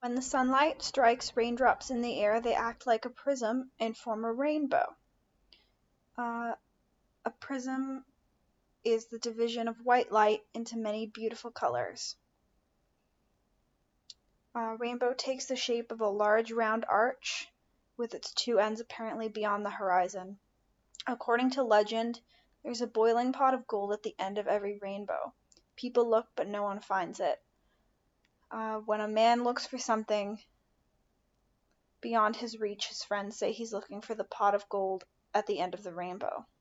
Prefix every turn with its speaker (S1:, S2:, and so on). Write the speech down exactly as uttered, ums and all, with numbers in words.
S1: When the sunlight strikes raindrops in the air, they act like a prism and form a rainbow. Uh, a prism is the division of white light into many beautiful colors. A rainbow takes the shape of a large round arch, with its two ends apparently beyond the horizon. According to legend, there's a boiling pot of gold at the end of every rainbow. People look, but no one finds it. Uh, when a man looks for something beyond his reach, his friends say he's looking for the pot of gold at the end of the rainbow.